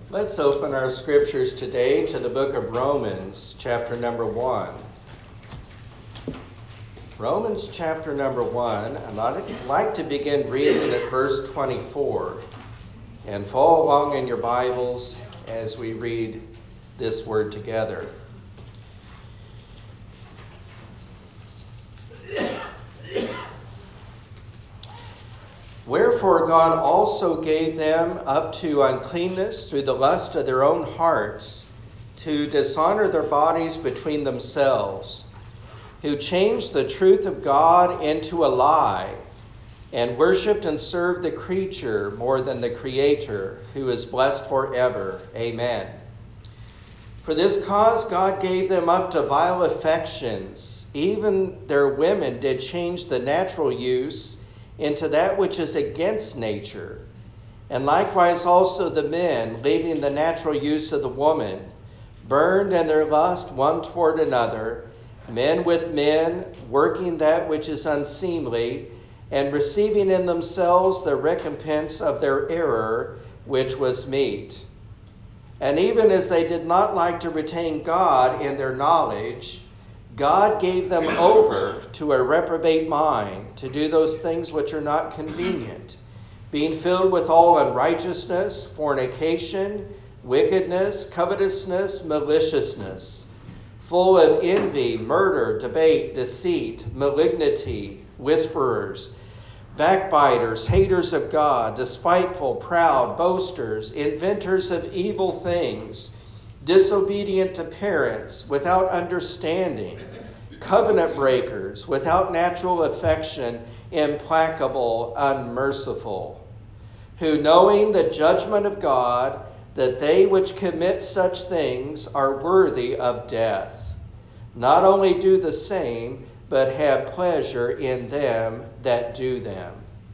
Let's open our scriptures today to the book of Romans, chapter number 1. Romans chapter number 1, and I'd like to begin reading at verse 24 and follow along in your Bibles as we read this word together. Wherefore God also gave them up to uncleanness through the lust of their own hearts, to dishonor their bodies between themselves, who changed the truth of God into a lie, and worshipped and served the creature more than the Creator, who is blessed forever. Amen. For this cause God gave them up to vile affections. Even their women did change the natural use into that which is against nature. And likewise also the men, leaving the natural use of the woman, burned in their lust one toward another, men with men, working that which is unseemly, and receiving in themselves the recompense of their error, which was meet. And even as they did not like to retain God in their knowledge, God gave them over to a reprobate mind to do those things which are not convenient, being filled with all unrighteousness, fornication, wickedness, covetousness, maliciousness, full of envy, murder, debate, deceit, malignity, whisperers, backbiters, haters of God, despiteful, proud, boasters, inventors of evil things, disobedient to parents, without understanding, covenant breakers, without natural affection, implacable, unmerciful, who knowing the judgment of God, that they which commit such things are worthy of death, not only do the same, but have pleasure in them that do them.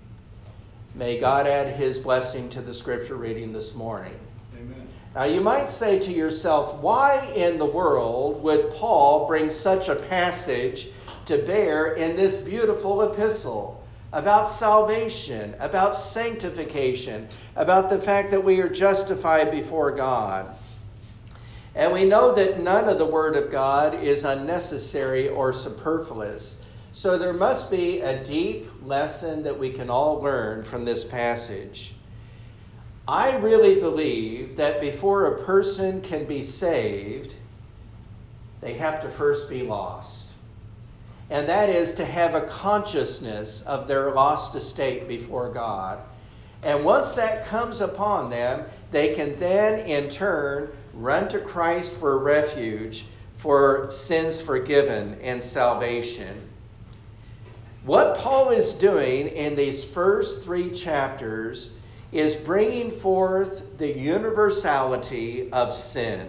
May God add his blessing to the scripture reading this morning. Amen. Now you might say to yourself, why in the world would Paul bring such a passage to bear in this beautiful epistle about salvation, about sanctification, about the fact that we are justified before God? And we know that none of the Word of God is unnecessary or superfluous. So there must be a deep lesson that we can all learn from this passage. I really believe that before a person can be saved, they have to first be lost. And that is to have a consciousness of their lost estate before God. And once that comes upon them, they can then in turn run to Christ for refuge, for sins forgiven and salvation. What Paul is doing in these first 3 chapters is bringing forth the universality of sin.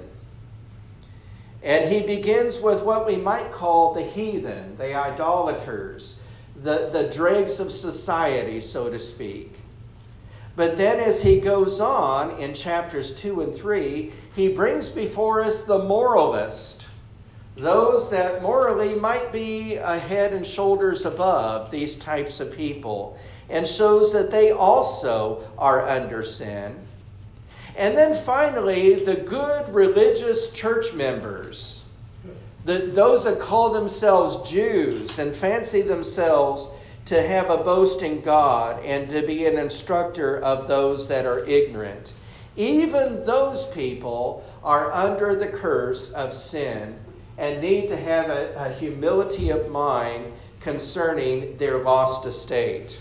And he begins with what we might call the heathen, the idolaters, the dregs of society, so to speak. But then as he goes on in chapters 2 and 3, he brings before us the moralist, those that morally might be a head and shoulders above these types of people, and shows that they also are under sin. And then finally, the good religious church members, those that call themselves Jews and fancy themselves to have a boast in God and to be an instructor of those that are ignorant. Even those people are under the curse of sin and need to have a humility of mind concerning their lost estate.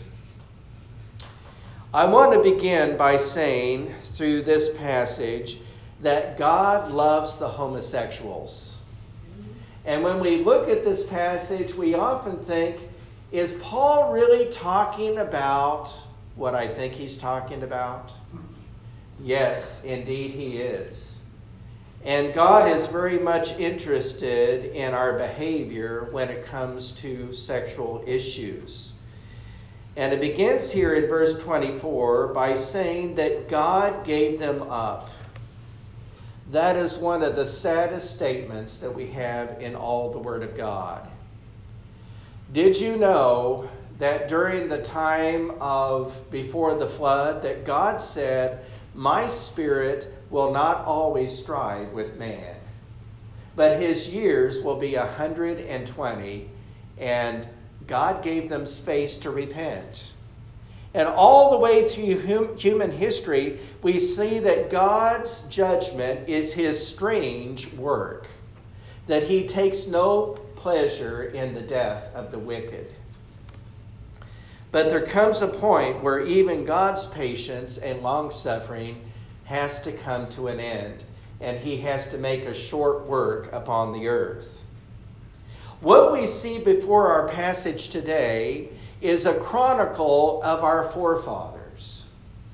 I want to begin by saying through this passage that God loves the homosexuals. And when we look at this passage, we often think, is Paul really talking about what I think he's talking about? Yes, indeed he is. And God is very much interested in our behavior when it comes to sexual issues. And it begins here in verse 24 by saying that God gave them up. That is one of the saddest statements that we have in all the Word of God. Did you know that during the time of before the flood that God said, My spirit will not always strive with man, but his years will be 120, and God gave them space to repent. And all the way through human history, we see that God's judgment is his strange work, that he takes no pleasure in the death of the wicked. But there comes a point where even God's patience and long-suffering has to come to an end, and he has to make a short work upon the earth. What we see before our passage today is a chronicle of our forefathers.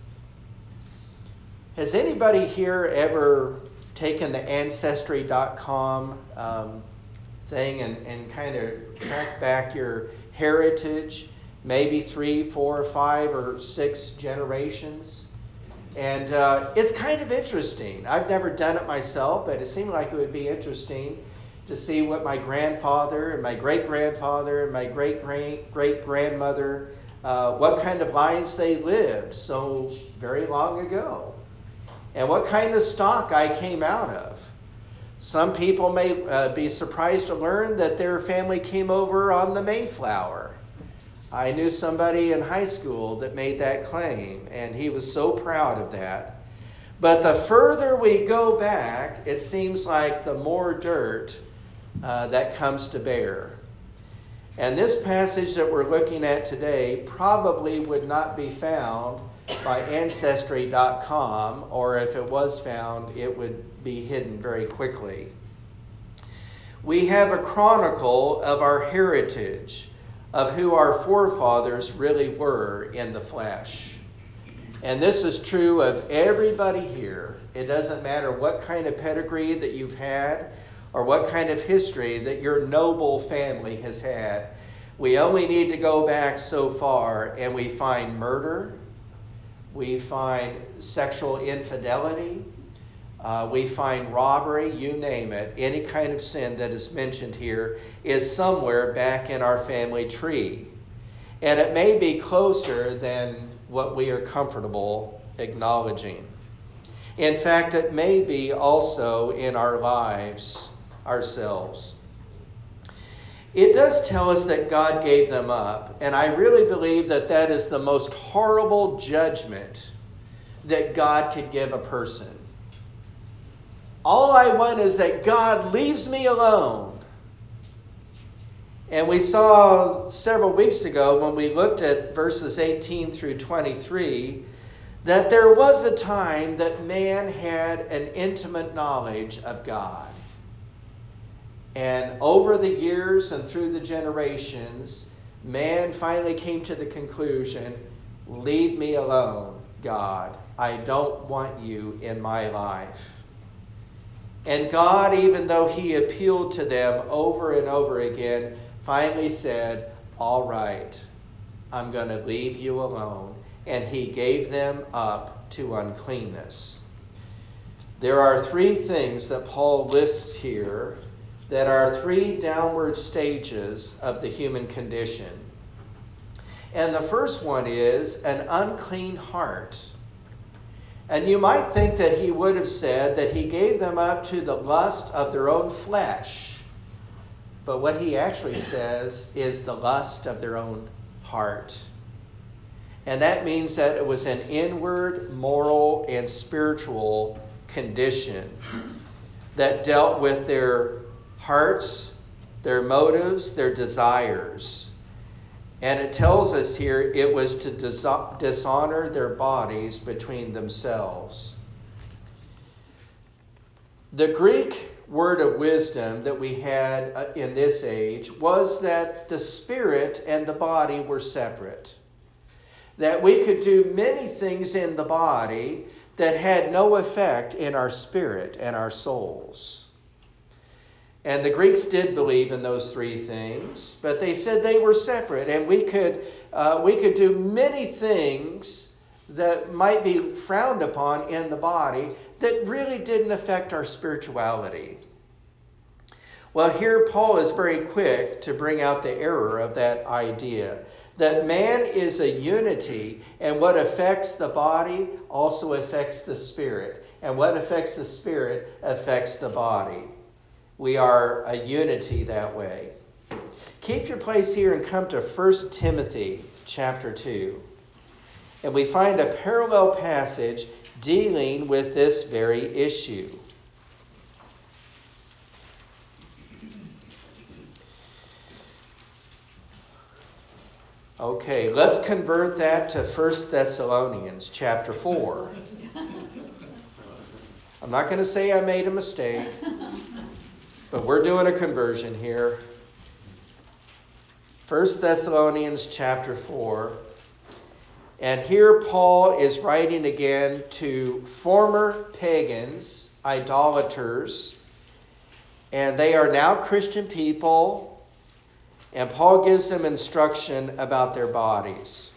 Has anybody here ever taken the Ancestry.com thing and kind of tracked back your heritage, maybe 3, 4, 5, or 6 generations? And it's kind of interesting. I've never done it myself, but it seemed like it would be interesting to see what my grandfather and my great-grandfather and my great-great-grandmother, what kind of lives they lived so very long ago, and what kind of stock I came out of. Some people may be surprised to learn that their family came over on the Mayflower. I knew somebody in high school that made that claim, and he was so proud of that. But the further we go back, it seems like the more dirt that comes to bear. And this passage that we're looking at today probably would not be found by Ancestry.com, or if it was found, it would be hidden very quickly. We have a chronicle of our heritage, of who our forefathers really were in the flesh. And this is true of everybody here. It doesn't matter what kind of pedigree that you've had or what kind of history that your noble family has had. We only need to go back so far and we find murder, we find sexual infidelity, we find robbery, you name it. Any kind of sin that is mentioned here is somewhere back in our family tree. And it may be closer than what we are comfortable acknowledging. In fact, it may be also in our lives ourselves. It does tell us that God gave them up, and I really believe that that is the most horrible judgment that God could give a person. All I want is that God leaves me alone. And we saw several weeks ago when we looked at verses 18 through 23 that there was a time that man had an intimate knowledge of God. And over the years and through the generations, man finally came to the conclusion, leave me alone, God. I don't want you in my life. And God, even though he appealed to them over and over again, finally said, all right, I'm going to leave you alone. And he gave them up to uncleanness. There are 3 things that Paul lists here that are 3 downward stages of the human condition. And the first one is an unclean heart. And you might think that he would have said that he gave them up to the lust of their own flesh. But what he actually says is the lust of their own heart. And that means that it was an inward, moral, and spiritual condition that dealt with their hearts, their motives, their desires. And it tells us here it was to dishonor their bodies between themselves. The Greek word of wisdom that we had in this age was that the spirit and the body were separate. That we could do many things in the body that had no effect in our spirit and our souls. And the Greeks did believe in those 3 things, but they said they were separate, and we could do many things that might be frowned upon in the body that really didn't affect our spirituality. Well, here Paul is very quick to bring out the error of that idea, that man is a unity, and what affects the body also affects the spirit. And what affects the spirit affects the body. We are a unity that way. Keep your place here and come to 1 Timothy chapter 2. And we find a parallel passage dealing with this very issue. Okay, let's convert that to 1 Thessalonians chapter 4. I'm not going to say I made a mistake, but we're doing a conversion here. 1 Thessalonians chapter 4. And here Paul is writing again to former pagans, idolaters, and they are now Christian people, and Paul gives them instruction about their bodies.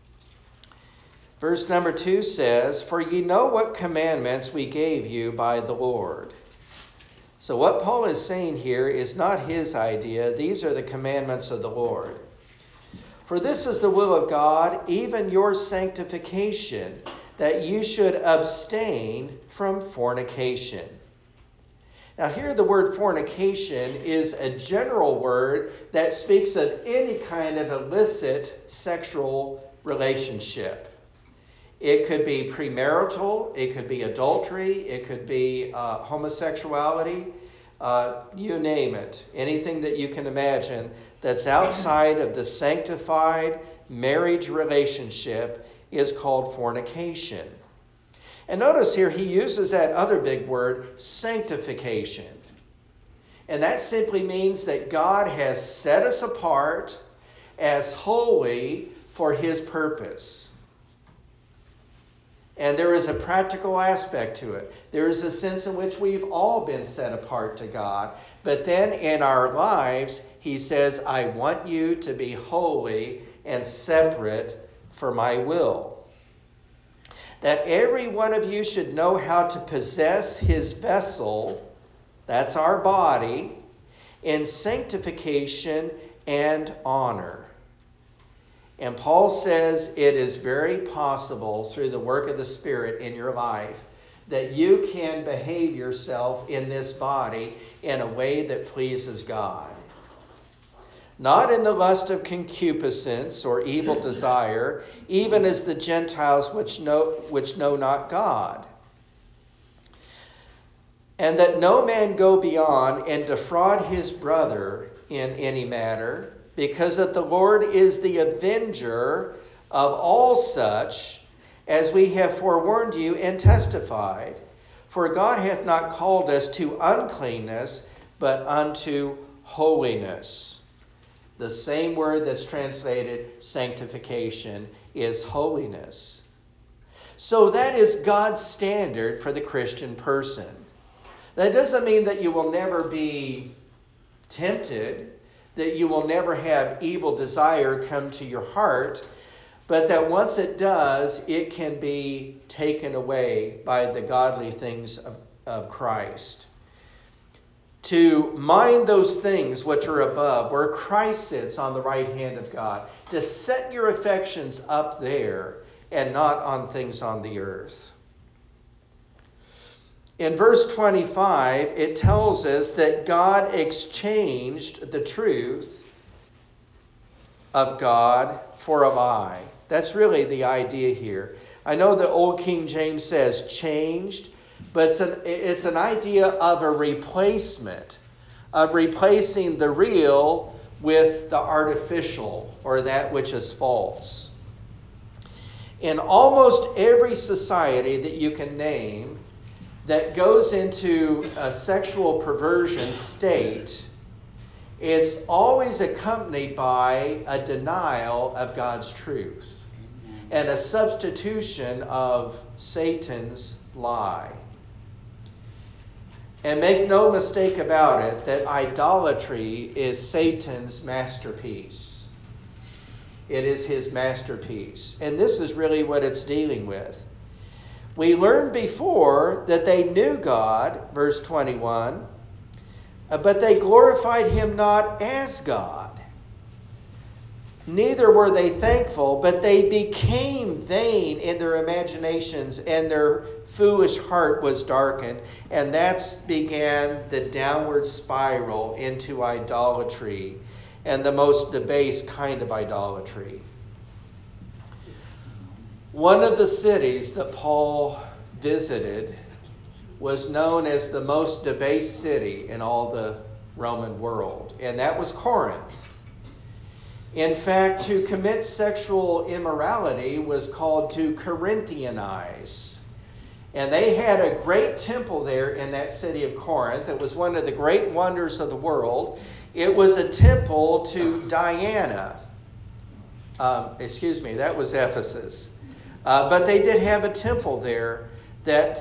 Verse number 2 says, "For ye know what commandments we gave you by the Lord." So what Paul is saying here is not his idea. These are the commandments of the Lord. "For this is the will of God, even your sanctification, that you should abstain from fornication." Now here the word fornication is a general word that speaks of any kind of illicit sexual relationship. It could be premarital, it could be adultery, it could be homosexuality, you name it. Anything that you can imagine that's outside of the sanctified marriage relationship is called fornication. And notice here he uses that other big word, sanctification. And that simply means that God has set us apart as holy for his purpose. And there is a practical aspect to it. There is a sense in which we've all been set apart to God. But then in our lives, he says, I want you to be holy and separate for my will. That every one of you should know how to possess his vessel, that's our body, in sanctification and honor. And Paul says it is very possible through the work of the Spirit in your life that you can behave yourself in this body in a way that pleases God. Not in the lust of concupiscence or evil desire, even as the Gentiles which know not God. And that no man go beyond and defraud his brother in any matter, because that the Lord is the avenger of all such, as we have forewarned you and testified. For God hath not called us to uncleanness, but unto holiness. The same word that's translated sanctification is holiness. So that is God's standard for the Christian person. That doesn't mean that you will never be tempted, that you will never have evil desire come to your heart, but that once it does, it can be taken away by the godly things of Christ. To mind those things which are above, where Christ sits on the right hand of God. To set your affections up there and not on things on the earth. In verse 25, it tells us that God exchanged the truth of God for a lie. That's really the idea here. I know the Old King James says changed, but it's an idea of a replacement, of replacing the real with the artificial, or that which is false. In almost every society that you can name that goes into a sexual perversion state, it's always accompanied by a denial of God's truth and a substitution of Satan's lie. And make no mistake about it that idolatry is Satan's masterpiece. It is his masterpiece. And this is really what it's dealing with. We learned before that they knew God, verse 21, but they glorified him not as God, Neither were they thankful, but they became vain in their imaginations, and their foolish heart was darkened. And that began the downward spiral into idolatry, and the most debased kind of idolatry. One of the cities that Paul visited was known as the most debased city in all the Roman world, and that was Corinth. In fact, to commit sexual immorality was called to Corinthianize. And they had a great temple there in that city of Corinth. It was one of the great wonders of the world. It was a temple to Diana. That was Ephesus. But they did have a temple there that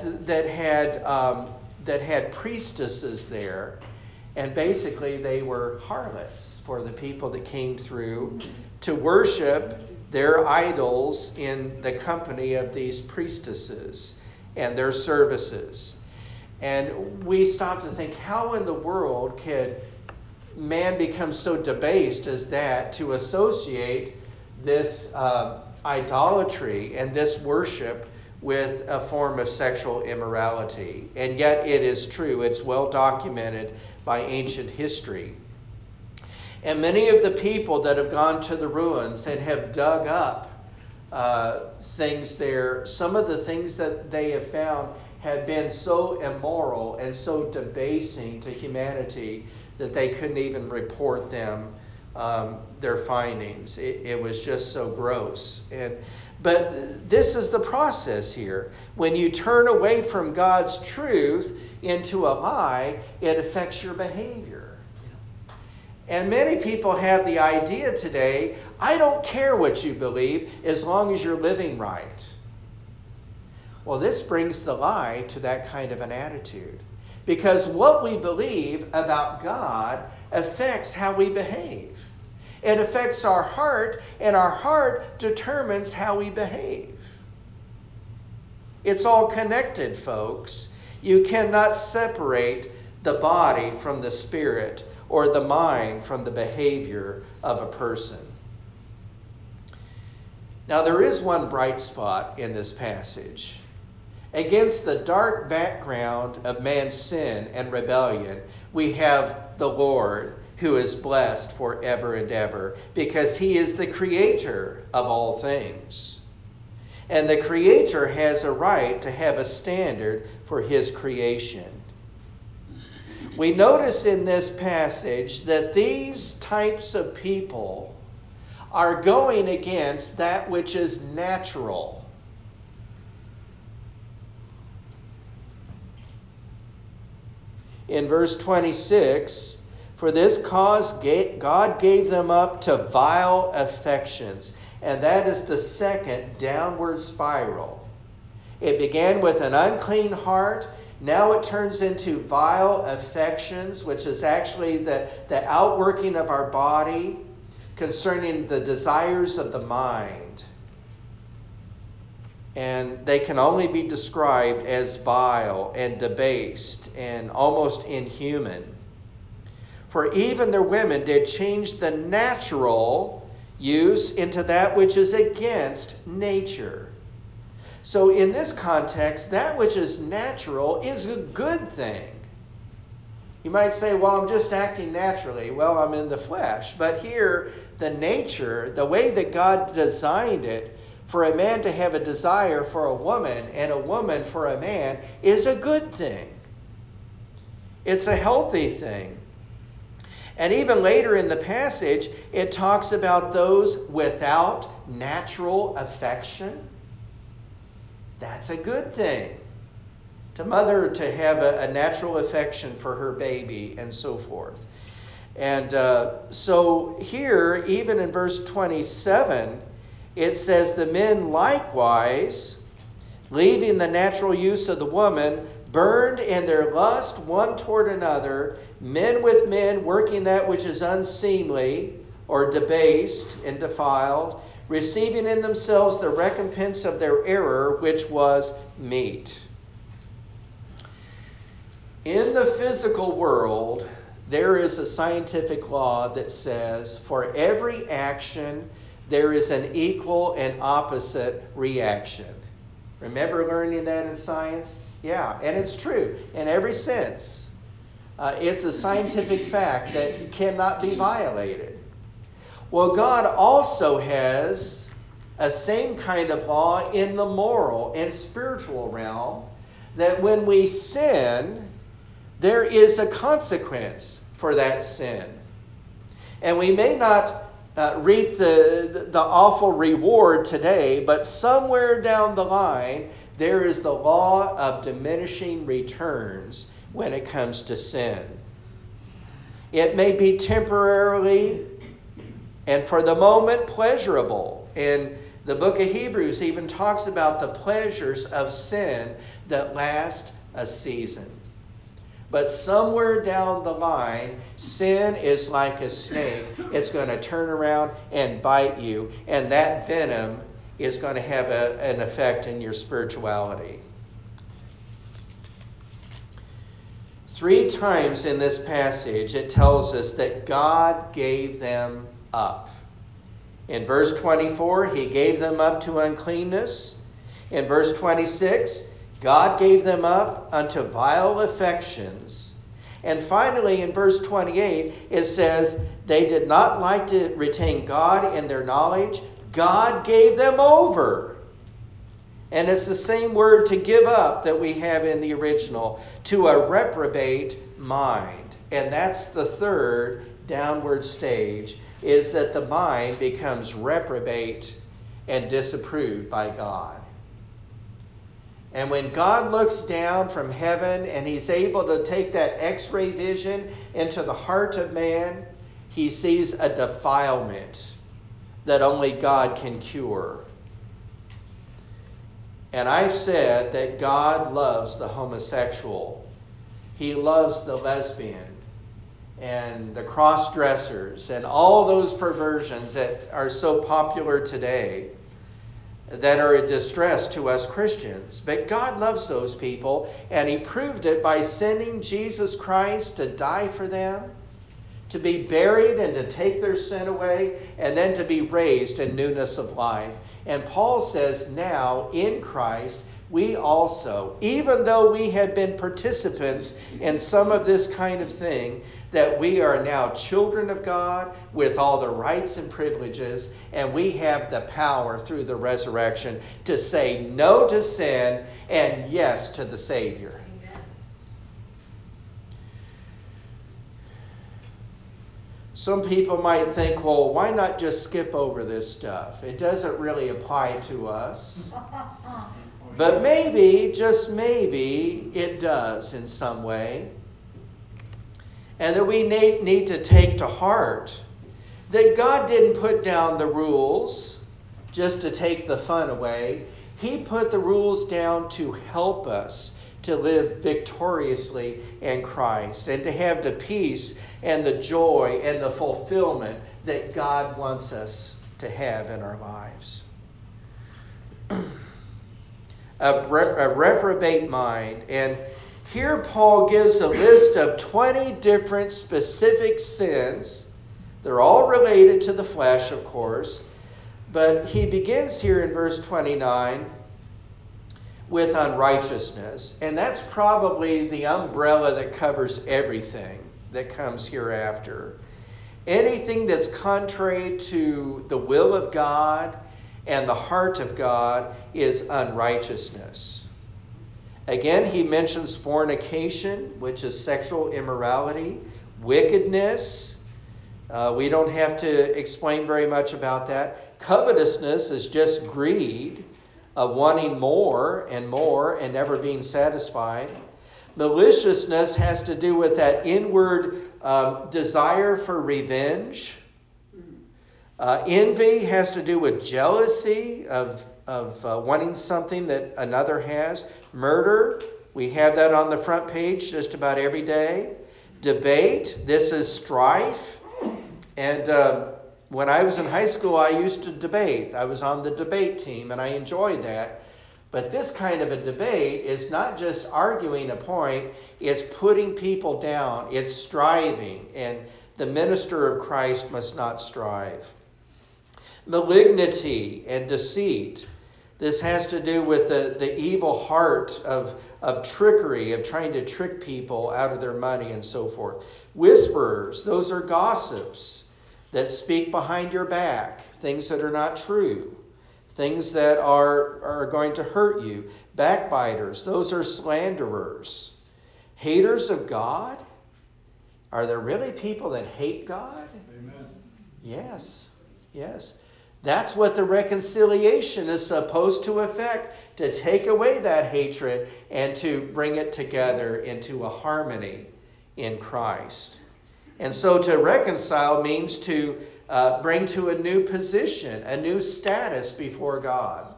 had priestesses there. And basically they were harlots for the people that came through to worship their idols in the company of these priestesses and their services. And we stop to think, how in the world could man become so debased as that to associate this idolatry and this worship with a form of sexual immorality? And yet it is true. It's well documented by ancient history. And many of the people that have gone to the ruins and have dug up things there, some of the things that they have found have been so immoral and so debasing to humanity that they couldn't even report them, their findings. It was just so gross. But this is the process here. When you turn away from God's truth into a lie, it affects your behavior. And many people have the idea today, I don't care what you believe as long as you're living right. Well, this brings the lie to that kind of an attitude. Because what we believe about God affects how we behave. It affects our heart, and our heart determines how we behave. It's all connected, folks. You cannot separate the body from the spirit, or the mind from the behavior of a person. Now, there is one bright spot in this passage. Against the dark background of man's sin and rebellion, we have the Lord, who is blessed forever and ever, because he is the creator of all things. And the creator has a right to have a standard for his creation. We notice in this passage that these types of people are going against that which is natural. In verse 26, for this cause God gave them up to vile affections. And that is the second downward spiral. It began with an unclean heart. Now it turns into vile affections, which is actually the outworking of our body concerning the desires of the mind. And they can only be described as vile and debased and almost inhuman. For even their women did change the natural use into that which is against nature. So in this context, that which is natural is a good thing. You might say, well, I'm just acting naturally. Well, I'm in the flesh. But here, the nature, the way that God designed it, for a man to have a desire for a woman and a woman for a man is a good thing. It's a healthy thing. And even later in the passage, it talks about those without natural affection. That's a good thing. To mother to have a natural affection for her baby and so forth. And so here, even in verse 27, it says, the men likewise, leaving the natural use of the woman, burned in their lust one toward another, men with men, working that which is unseemly or debased and defiled, receiving in themselves the recompense of their error, which was meat. In the physical world, there is a scientific law that says for every action, there is an equal and opposite reaction. Remember learning that in science? Yeah, and it's true in every sense. It's a scientific fact that cannot be violated. Well, God also has a same kind of law in the moral and spiritual realm, that when we sin, there is a consequence for that sin. And we may not reap the awful reward today, but somewhere down the line, there is the law of diminishing returns when it comes to sin. It may be temporarily and for the moment pleasurable. And the book of Hebrews even talks about the pleasures of sin that last a season. But somewhere down the line, sin is like a snake. It's going to turn around and bite you. And that venom is going to have an effect in your spirituality. 3 times in this passage, it tells us that God gave them up. In verse 24, he gave them up to uncleanness. In verse 26, God gave them up unto vile affections. And finally, in verse 28, it says, they did not like to retain God in their knowledge. God gave them over. And it's the same word to give up that we have in the original, to a reprobate mind. And that's the third downward stage, is that the mind becomes reprobate and disapproved by God. And when God looks down from heaven and he's able to take that X-ray vision into the heart of man, he sees a defilement that only God can cure. And I've said that God loves the homosexual. He loves the lesbian and the cross-dressers and all those perversions that are so popular today, that are a distress to us Christians. But God loves those people, and he proved it by sending Jesus Christ to die for them, to be buried and to take their sin away, and then to be raised in newness of life. And Paul says now in Christ, we also, even though we have been participants in some of this kind of thing, that we are now children of God with all the rights and privileges, and we have the power through the resurrection to say no to sin and yes to the Savior. Amen. Some people might think, well, why not just skip over this stuff? It doesn't really apply to us. But maybe, just maybe, it does in some way. And that we need to take to heart that God didn't put down the rules just to take the fun away. He put the rules down to help us to live victoriously in Christ and to have the peace and the joy and the fulfillment that God wants us to have in our lives. A reprobate mind. And here Paul gives a list of 20 different specific sins. They're all related to the flesh, of course. But he begins here in verse 29 with unrighteousness. And that's probably the umbrella that covers everything that comes hereafter. Anything that's contrary to the will of God and the heart of God is unrighteousness. Again, he mentions fornication, which is sexual immorality, wickedness. We don't have to explain very much about that. Covetousness is just greed, of wanting more and never being satisfied. Maliciousness has to do with that inward desire for revenge. Envy has to do with jealousy of wanting something that another has. Murder, we have that on the front page just about every day. Debate, this is strife. And when I was in high school, I used to debate. I was on the debate team, and I enjoyed that. But this kind of a debate is not just arguing a point, it's putting people down, it's striving, and the minister of Christ must not strive. Malignity and deceit. This has to do with the evil heart of trickery, of trying to trick people out of their money and so forth. Whisperers, those are gossips that speak behind your back, things that are not true, things that are going to hurt you. Backbiters, those are slanderers. Haters of God? Are there really people that hate God? Amen. Yes. That's what the reconciliation is supposed to effect, to take away that hatred and to bring it together into a harmony in Christ. And so to reconcile means to bring to a new position, a new status before God.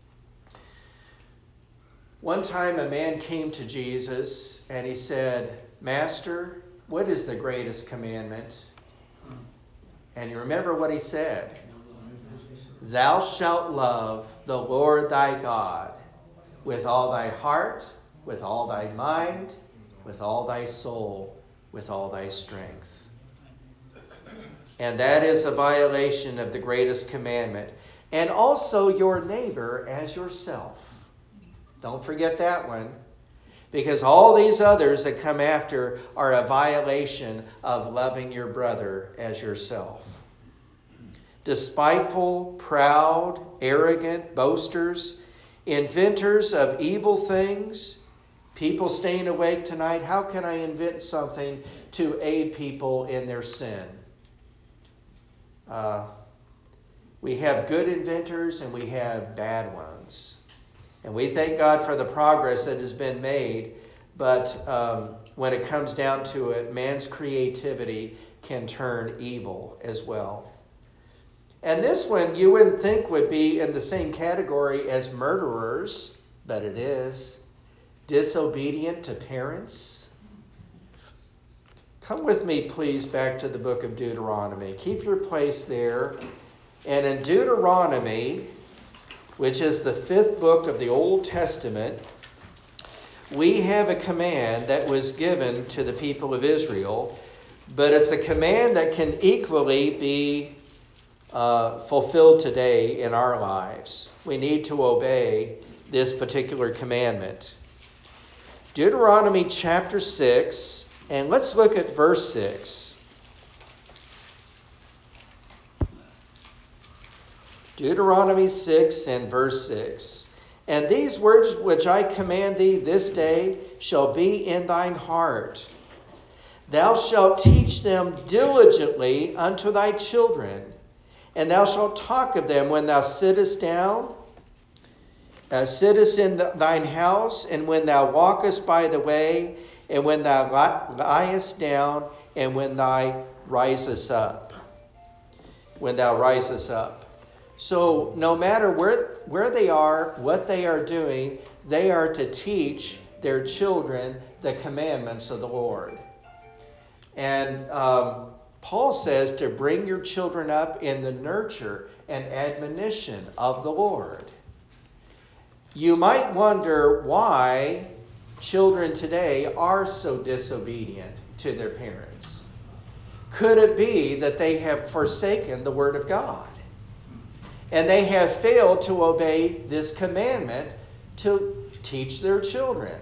One time a man came to Jesus and he said, "Master, what is the greatest commandment?" And you remember what he said? "Thou shalt love the Lord thy God with all thy heart, with all thy mind, with all thy soul, with all thy strength." And that is a violation of the greatest commandment. And also your neighbor as yourself. Don't forget that one. Because all these others that come after are a violation of loving your brother as yourself. Despiteful, proud, arrogant, boasters, inventors of evil things. People staying awake tonight, how can I invent something to aid people in their sin? We have good inventors and we have bad ones. And we thank God for the progress that has been made, but when it comes down to it, man's creativity can turn evil as well. And this one you wouldn't think would be in the same category as murderers, but it is. Disobedient to parents. Come with me, please, back to the book of Deuteronomy. Keep your place there. And in Deuteronomy, which is the 5th book of the Old Testament, we have a command that was given to the people of Israel, but it's a command that can equally be fulfilled today in our lives. We need to obey this particular commandment. Deuteronomy chapter 6, and let's look at verse 6. Deuteronomy 6 and verse 6. "And these words which I command thee this day shall be in thine heart. Thou shalt teach them diligently unto thy children, and thou shalt talk of them when thou sittest down, sittest in thine house, and when thou walkest by the way, and when thou liest down, and when thou risest up." When thou risest up. So no matter where they are, what they are doing, they are to teach their children the commandments of the Lord. And Paul says to bring your children up in the nurture and admonition of the Lord. You might wonder why children today are so disobedient to their parents. Could it be that they have forsaken the Word of God? And they have failed to obey this commandment to teach their children.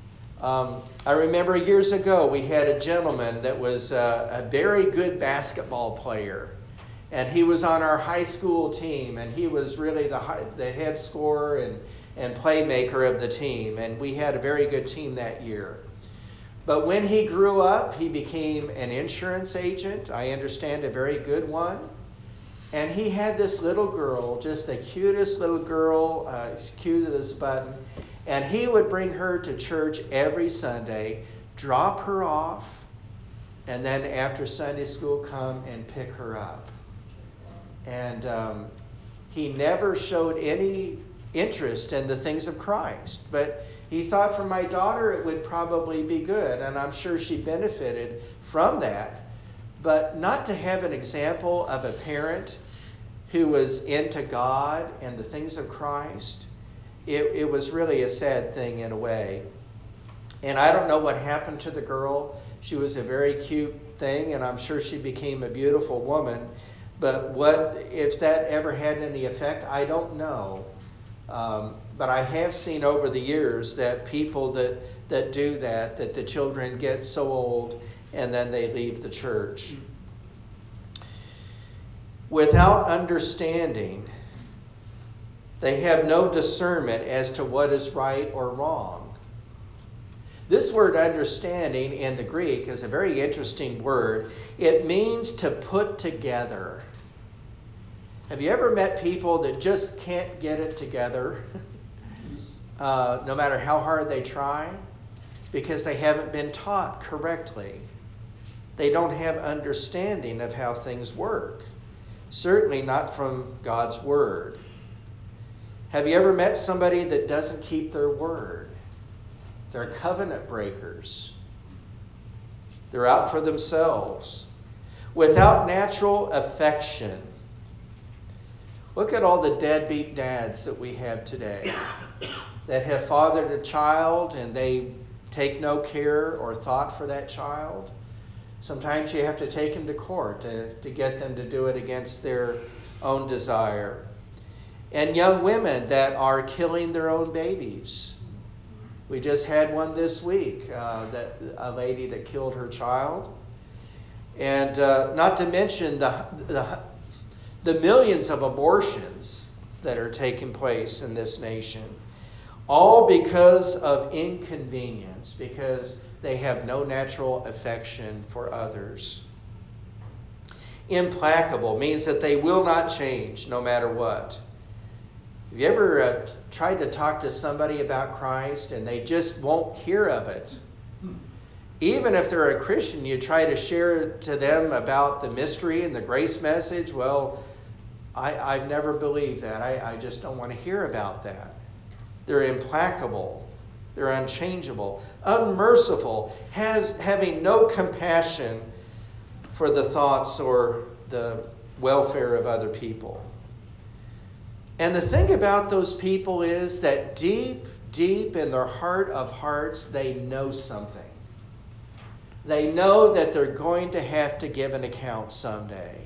I remember years ago we had a gentleman that was a very good basketball player. And he was on our high school team, and he was really the head scorer and playmaker of the team. And we had a very good team that year. But when he grew up, he became an insurance agent. I understand a very good one. And he had this little girl, just the cutest little girl, cute as a button. And he would bring her to church every Sunday, drop her off, and then after Sunday school come and pick her up. And he never showed any interest in the things of Christ. But he thought for my daughter it would probably be good, and I'm sure she benefited from that. But not to have an example of a parent who was into God and the things of Christ. it was really a sad thing in a way. And I don't know what happened to the girl. She was a very cute thing, and I'm sure she became a beautiful woman. But what if that ever had any effect? I don't know. But I have seen over the years that people that do that the children get so old and then they leave the church. Without understanding, they have no discernment as to what is right or wrong. This word understanding in the Greek is a very interesting word. It means to put together. Have you ever met people that just can't get it together, no matter how hard they try? Because they haven't been taught correctly. They don't have understanding of how things work. Certainly not from God's word. Have you ever met somebody that doesn't keep their word? They're covenant breakers. They're out for themselves. Without natural affection. Look at all the deadbeat dads that we have today that have fathered a child and they take no care or thought for that child. Sometimes you have to take them to court to get them to do it against their own desire. And young women that are killing their own babies. We just had one this week, a lady that killed her child. And not to mention the millions of abortions that are taking place in this nation. All because of inconvenience, because they have no natural affection for others. Implacable means that they will not change no matter what. Have you ever tried to talk to somebody about Christ and they just won't hear of it? Even if they're a Christian, you try to share to them about the mystery and the grace message. Well, I've never believed that. I just don't want to hear about that. They're implacable. They're unchangeable. Unmerciful, having no compassion for the thoughts or the welfare of other people. And the thing about those people is that deep, deep in their heart of hearts, they know something. They know that they're going to have to give an account someday.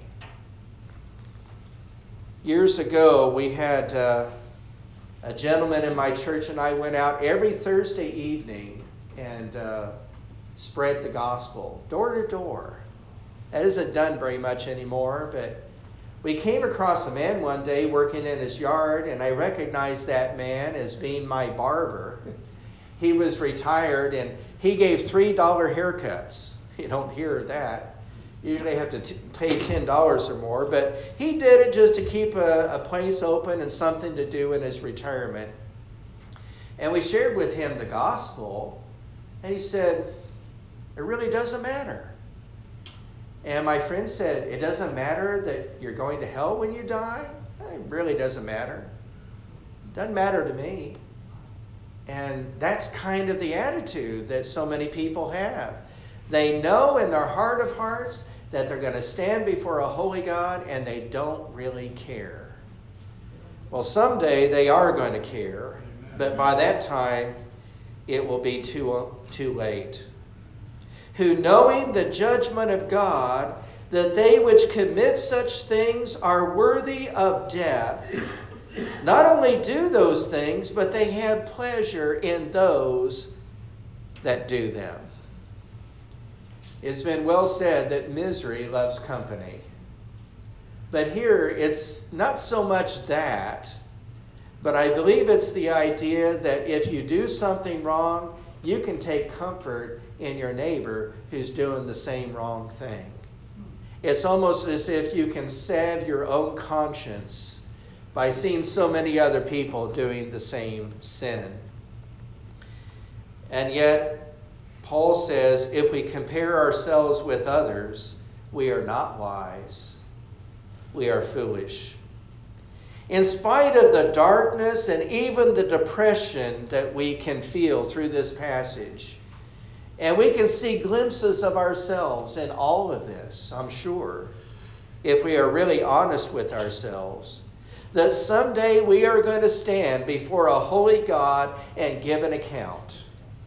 Years ago, we had a gentleman in my church and I went out every Thursday evening and spread the gospel door to door. That isn't done very much anymore, but we came across a man one day working in his yard, and I recognized that man as being my barber. He was retired, and he gave $3 haircuts. You don't hear that. Usually have to pay $10 or more, but he did it just to keep a place open and something to do in his retirement. And we shared with him the gospel, and he said, "It really doesn't matter." And my friend said, "It doesn't matter that you're going to hell when you die?" It really doesn't matter. It doesn't matter to me. And that's kind of the attitude that so many people have. They know in their heart of hearts that they're going to stand before a holy God and they don't really care. Well, someday they are going to care, but by that time it will be too late. Who, knowing the judgment of God, that they which commit such things are worthy of death, not only do those things, but they have pleasure in those that do them. It's been well said that misery loves company. But here, it's not so much that, but I believe it's the idea that if you do something wrong, you can take comfort in your neighbor who's doing the same wrong thing. It's almost as if you can salve your own conscience by seeing so many other people doing the same sin. And yet, Paul says, if we compare ourselves with others, we are not wise. We are foolish. In spite of the darkness and even the depression that we can feel through this passage, and we can see glimpses of ourselves in all of this, I'm sure, if we are really honest with ourselves. that someday we are going to stand before a holy God and give an account.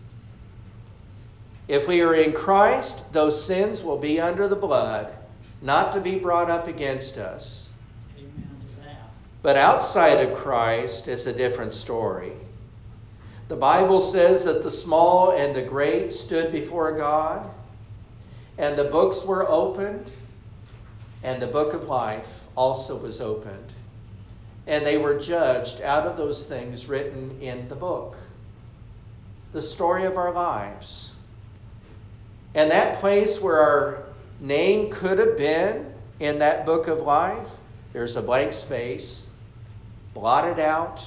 If we are in Christ, those sins will be under the blood, not to be brought up against us. Amen to that. But outside of Christ, it's a different story. The Bible says that the small and the great stood before God, and the books were opened, and the book of life also was opened. And they were judged out of those things written in the book. The story of our lives. And that place where our name could have been in that book of life, there's a blank space, blotted out.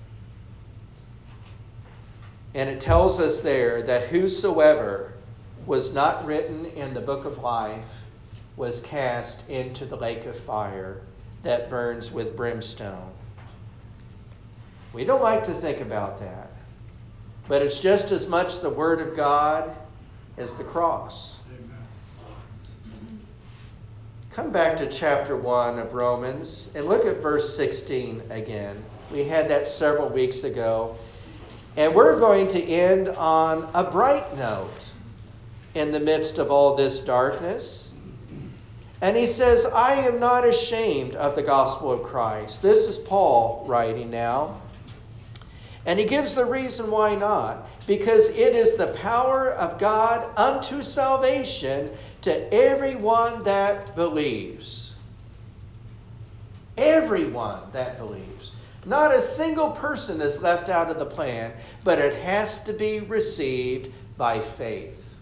And it tells us there that whosoever was not written in the book of life was cast into the lake of fire that burns with brimstone. We don't like to think about that, but it's just as much the Word of God as the cross. Amen. Come back to chapter 1 of Romans and look at verse 16 again. We had that several weeks ago. And we're going to end on a bright note in the midst of all this darkness. And he says, I am not ashamed of the gospel of Christ. This is Paul writing now. And he gives the reason why not. Because it is the power of God unto salvation to everyone that believes. Everyone that believes. Not a single person is left out of the plan, but it has to be received by faith.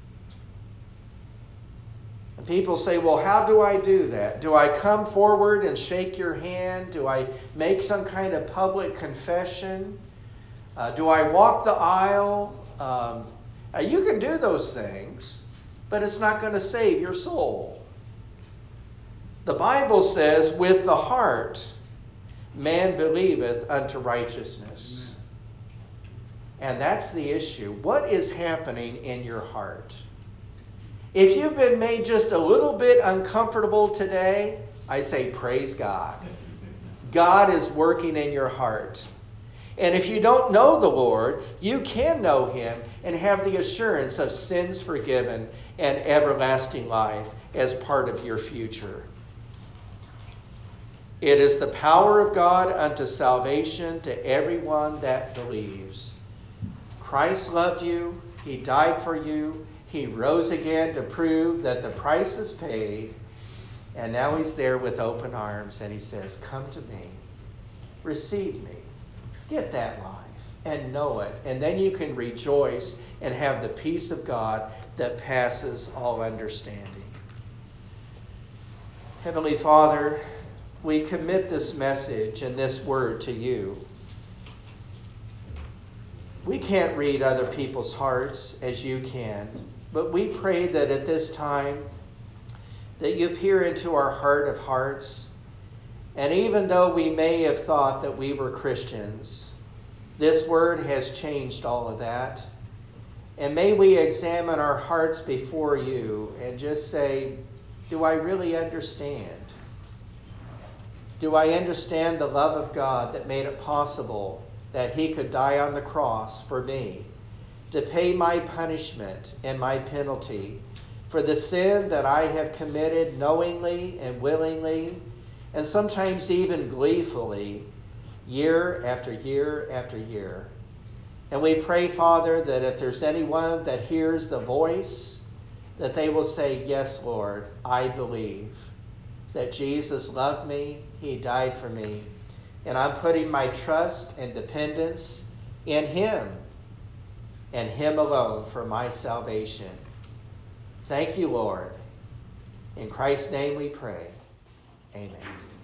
And people say, well, how do I do that? Do I come forward and shake your hand? Do I make some kind of public confession? Do I walk the aisle? You can do those things, but it's not going to save your soul. The Bible says, with the heart, man believeth unto righteousness. And that's the issue. What is happening in your heart? If you've been made just a little bit uncomfortable today, I say praise God. God is working in your heart. And if you don't know the Lord, you can know him and have the assurance of sins forgiven and everlasting life as part of your future. It is the power of God unto salvation to everyone that believes. Christ loved you. He died for you. He rose again to prove that the price is paid. And now he's there with open arms and he says, come to me. Receive me. Get that life and know it. And then you can rejoice and have the peace of God that passes all understanding. Heavenly Father, we commit this message and this word to you. We can't read other people's hearts as you can, but we pray that at this time that you peer into our heart of hearts. And even though we may have thought that we were Christians, this word has changed all of that. And may we examine our hearts before you and just say, do I really understand? Do I understand the love of God that made it possible that he could die on the cross for me, to pay my punishment and my penalty for the sin that I have committed knowingly and willingly, and sometimes even gleefully, year after year after year. And we pray, Father, that if there's anyone that hears the voice, that they will say, yes, Lord, I believe that Jesus loved me, he died for me, and I'm putting my trust and dependence in him and him alone for my salvation. Thank you, Lord. In Christ's name we pray. Amen.